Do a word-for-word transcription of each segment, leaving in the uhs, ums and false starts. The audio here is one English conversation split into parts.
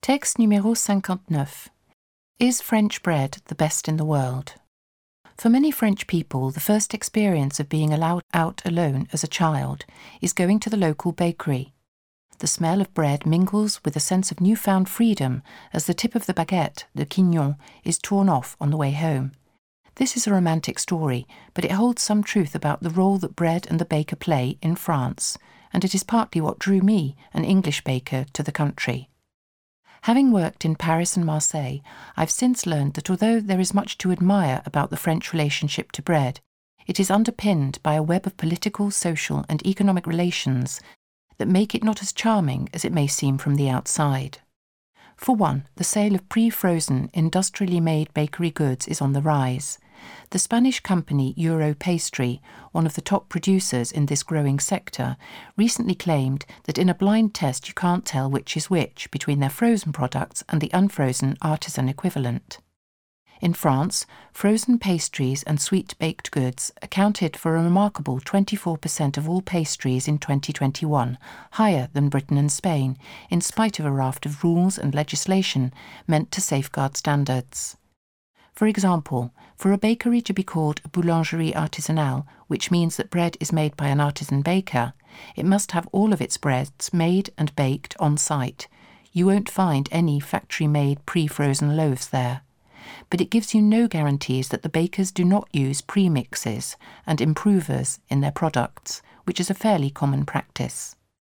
Texte numéro cinquante-neuf. Is French bread the best in the world? For many French people, the first experience of being allowed out alone as a child is going to the local bakery. The smell of bread mingles with a sense of newfound freedom as the tip of the baguette, the quignon, is torn off on the way home. This is a romantic story, but it holds some truth about the role that bread and the baker play in France, and it is partly what drew me, an English baker, to the country. Having worked in Paris and Marseille, I've since learned that although there is much to admire about the French relationship to bread, it is underpinned by a web of political, social and economic relations that make it not as charming as it may seem from the outside. For one, the sale of pre-frozen, industrially made bakery goods is on the rise. The Spanish company Euro Pastry, one of the top producers in this growing sector, recently claimed that in a blind test you can't tell which is which between their frozen products and the unfrozen artisan equivalent. In France, frozen pastries and sweet baked goods accounted for a remarkable twenty-four percent of all pastries in twenty twenty-one, higher than Britain and Spain, in spite of a raft of rules and legislation meant to safeguard standards. For example, for a bakery to be called a boulangerie artisanale, which means that bread is made by an artisan baker, it must have all of its breads made and baked on site. You won't find any factory-made pre-frozen loaves there. But it gives you no guarantees that the bakers do not use premixes and improvers in their products, which is a fairly common practice.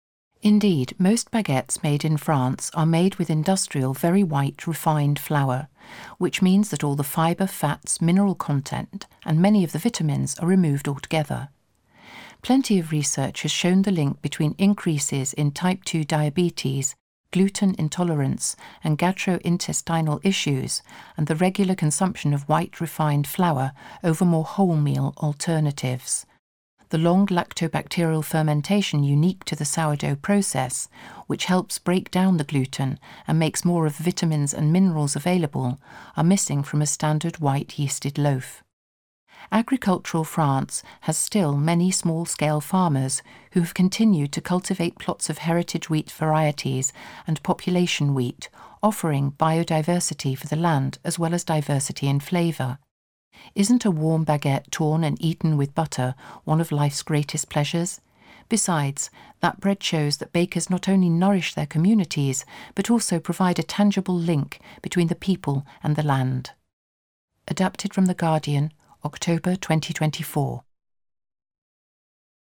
Indeed, most baguettes made in France are made with industrial, very white, refined flour, which means that all the fibre, fats, mineral content, and many of the vitamins are removed altogether. Plenty of research has shown the link between increases in type two diabetes, gluten intolerance, and gastrointestinal issues, and the regular consumption of white refined flour over more wholemeal alternatives. The long lactobacterial fermentation unique to the sourdough process, which helps break down the gluten and makes more of the vitamins and minerals available, are missing from a standard white yeasted loaf. Agricultural France has still many small-scale farmers who have continued to cultivate plots of heritage wheat varieties and population wheat, offering biodiversity for the land as well as diversity in flavour. Isn't a warm baguette torn and eaten with butter one of life's greatest pleasures? Besides, that bread shows that bakers not only nourish their communities, but also provide a tangible link between the people and the land. Adapted from The Guardian, October twenty twenty-four.